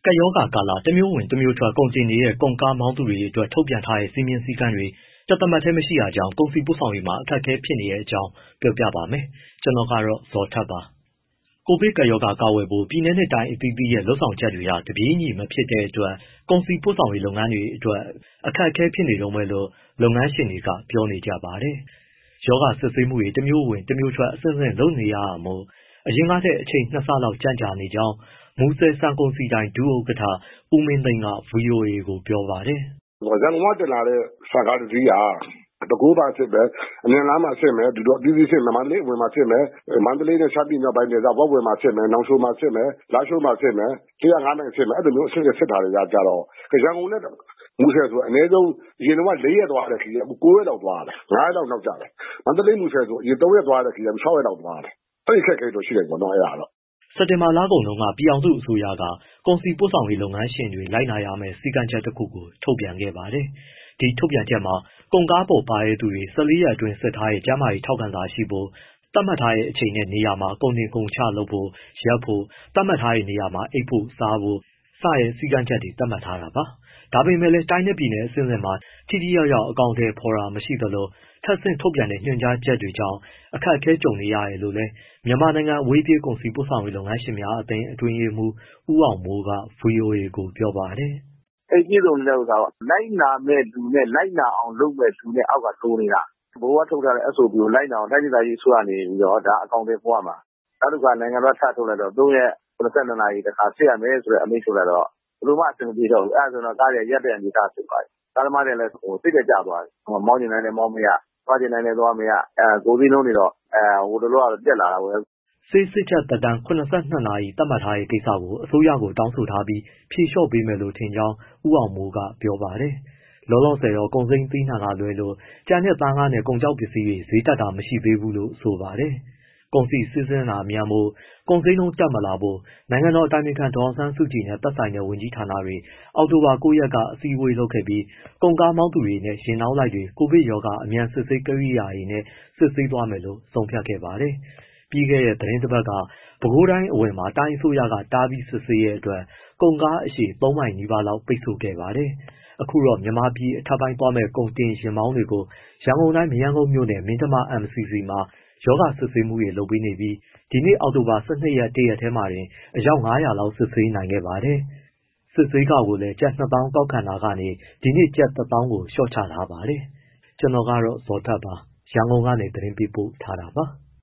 ကပ်ရောဂါကာလတမျိုးဝင်တမျိုးထွက်ကုန်ကျင်နေတဲ့ကုန်ကားမောင်းသူတွေအတွက်ထုတ်ပြန်ထားတဲ့စည်းမျဉ်းစည်းကမ်းတွေတသမတ်တည်းမရှိတာကြောင့်ကုန်စည်ပို့ဆောင်ရေးမှာအခက်အခဲဖြစ်နေတဲ့အကြောင်းပြောပြပါမယ်။ကျွန်တော်ကတော့ဇော်ထက်ပါ။ကိုဗစ်ကပ်ရောဂါကာကွယ်ဖို့ပြည်내နဲ့တိုင်းအသီးသီးရဲ့လုပ်ဆောင်ချက်တွေကတပြေးညီမဖြစ်တဲ့အတွက်ကုန်စည်ပို့ဆောင်ရေးလုပ်ငန်းတွေအတွက်အခက်အခဲဖြစ်နေတုန်းပဲလို့လုပ်ငန်းရှင်တွေကပြောနေကြပါတယ်။ရောဂါစစ်ဆေးမှုတွေတမျိုးဝင်တမျိုးထွက်အဆင့်ဆင့်လုပ်နေရတာမို့အရင်ကတည်းကအချိန်2ဆလောက်ကြန့်ကြာနေကြောင်းမူဆယ်ဆန်ကုန်စည်တိုင်းဒုဥက္ကဋ္ဌဦးမင်းသိန်းက VOA ကိုပြောပါတယ်။ရန်ကုန်ကတင်လာတဲ့ဆန်ကားတစ်စီးကပဲခူးမှာစစ်မယ်အမြင်လားမှာစစ်မယ်ဒီတော့ပြည်စည်းစစ်မယ်မန္တလေးဝင်မှာစစ်မယ်မန္တလေးနဲ့ရှမ်းပြည်မြောက်ပိုင်းဒေသဘောက်ဝင်မှာစစ်မယ်နောင်ချိုမှာစစ်မယ်လားရှိုးမှာစစ်မယ်105နိုင်စစ်မယ်အဲ့လိုမျိုးအစစ်စစ်ထားရကြတော့ရန်ကုန်နဲ့မူဆယ်ဆိုအနည်းဆုံးအရင်တော့4ရက်သွားတဲ့ခီးအခု9ရက်လောက်သွားတယ်9ရက်လောက်နောက်ကျတယ်မန္တလေးမူဆယ်ဆိုအရင်3ရက်သွားတဲ့ခီး6ရက်လောက်သွားတယ်အဲ့ဒီခက်ခဲတော့ရှိတယ်ပေါ့နော်အဲ့ဒါတော့စက်တင်ဘာလကုန်တုန်းကပြည်အောင်စုအစိုးရကကုန်စည်ပို့ဆောင်ရေးလုပ်ငန်းရှင်တွေလိုက်နာရမယ့်စည်းကမ်းချက်တစ်ခုကိုထုတ်ပြန်ခဲ့ပါတယ်။ဒီထုတ်ပြန်ချက်မှာကုန်ကားပေါ်ပါတဲ့သူတွေ14ရက်အတွင်းစစ်ထားတဲ့ကျန်းမာရေးထောက်ခံစာရှိဖို့သတ်မှတ်ထားတဲ့အချိန်နဲ့နေရာမှာကုန်တင်ကုန်ချလုပ်ဖို့ရပ်ဖို့သတ်မှတ်ထားတဲ့နေရာမှာအိပ်ဖို့စားဖို့စတဲ့စည်းကမ်းချက်တွေသတ်မှတ်ထားတာပါ။ဒါပေမဲ့လည်းတိုင်းနဲ့ပြည်နယ်အဆင့်ဆင့်မှာထိထိရောက်ရောက်အကောင့်တွေဖော်တာမရှိသလိုထပ်ဆင့်ထုတ်ပြန်တဲ့ညွှန်ကြားချက်တွေကြောင့်အခက်အခဲကြုံနေရတယ်လို့လည်းမြန်မာနိုင်ငံအဝေးပြေးကုန်စည်ပို့ဆောင်ရေးလုပ်ငန်းရှင်များအသင်းအတွင်းရေးမှူးဦးအောင်မိုးက VOA ကိုပြောပါတယ်။အဲ့ပြည့်စုံတဲ့ဥစ္စာကလိုက်နာမဲ့လူနဲ့လိုက်နာအောင်လုပ်မဲ့လူနဲ့အောက်ကတိုးနေတာ။ဘိုးကထုတ်ထားတဲ့ SOP ကိုလိုက်နာအောင်တိုင်းဒေသကြီးအစိုးရနေပြီးတော့ဒါအကောင့်တွေပေါ်ရမှာ။နောက်တစ်ခါနိုင်ငံတော်ထပ်ထုတ်လိုက်တော့3ရက်72နာရီတခါစစ်ရမယ်ဆိုတဲ့အမိန့်ထုတ်လိုက်တော့ဘယ်လိုမှအဆင်မပြေတော့ဘူး။အဲ့ဒါဆိုတော့ကားတွေရက်တဲ့အနေအထားဖြစ်သွားပြီ။ကားသမားတွေလည်းစိတ်ကြကြသွားတယ်။မောင်းကျင်တိုင်းလည်းမောင်းမရသွားကျင်တိုင်းလည်းသွားမရကိုယ်စည်းလုံးနေတော့ဟိုတလောကတော့တက်လာတာပဲဆေးစစ်ချက်သက်တမ်း82နာရီသတ်မှတ်ထားတဲ့ကိစ္စကိုအစိုးရကိုတောင်းဆိုထားပြီးဖြေလျှော့ပေးမယ်လို့ထင်ကြောင်းဦးအောင်မိုးကပြောပါတယ်။လောလောဆယ်တော့ကုန်စိမ်းသီးနှံကလွဲလို့ကြံတဲ့သားငါးနဲ့ကုန်ကြောက်ပစ္စည်းတွေဈေးတက်တာမရှိသေးဘူးလို့ဆိုပါတယ်။ကုန်စည်စီးဆင်းတာမြန်ဖို့ကုန်စိမ်းလုံးတက်မလာဖို့နိုင်ငံတော်အတိုင်ပင်ခံဒေါ်အောင်ဆန်းစုကြည်နဲ့သက်ဆိုင်တဲ့ဝန်ကြီးဌာနတွေအောက်တိုဘာ9ရက်ကအစည်းအဝေးလုပ်ခဲ့ပြီးကုန်ကားမောင်းသူတွေနဲ့ရင်နောက်လိုက်တွေကိုဗစ်ရောဂါအမြန်စစ်ဆေးကိရိယာတွေနဲ့စစ်ဆေးသွားမယ်လို့ဆုံးဖြတ်ခဲ့ပါတယ်။ပြီးခဲ့တဲ့သတင်းတစ်ပတ်ကပဲခူးတိုင်းအဝင်မှာတိုင်းအစိုးရကတားပြီးစစ်ဆေးရဲ့အတွက်ကုန်ကားအရှည်3မိုင်နီးပါးလောက်ပိတ်ဆို့ခဲ့ပါတယ်။အခုတော့မြန်မာပြည်အထက်ပိုင်းသွားမဲ့ကုန်တင်ယာဉ်မောင်းတွေကိုရန်ကုန်တိုင်းမရမ်းကုန်းမြို့နယ်မင်းဓမ္မ MCC မှာရောဂါစစ်ဆေးမှုတွေလုပ်ပေးနေပြီးဒီနေ့အောက်တိုဘာ12ရက်တရက်ထဲမှာတင်အယောက်900လောက်စစ်ဆေးနိုင်ခဲ့ပါတယ်။စစ်ဆေးခကိုလည်းကျပ်2000ကောက်ခံတာကနေဒီနေ့ကျပ်1000ကိုလျှော့ချထားပါတယ်။ကျွန်တော်ကတော့ဇော်ထက်ပါရန်ကုန်ကနေသတင်းပေးပို့ထားတာပါ။